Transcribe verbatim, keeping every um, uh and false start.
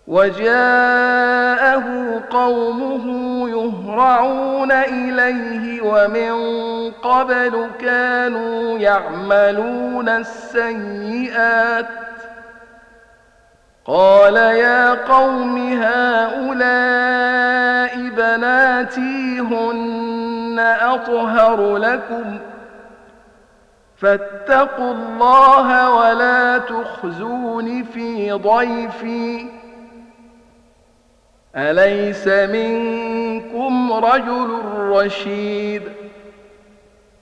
وجاءه قومه يهرعون إليه ومن قبل كانوا يعملون السيئات قال يا قوم هؤلاء بناتي هن أطهر لكم فاتقوا الله ولا تخزون في ضيفي أليس منكم رجل رشيد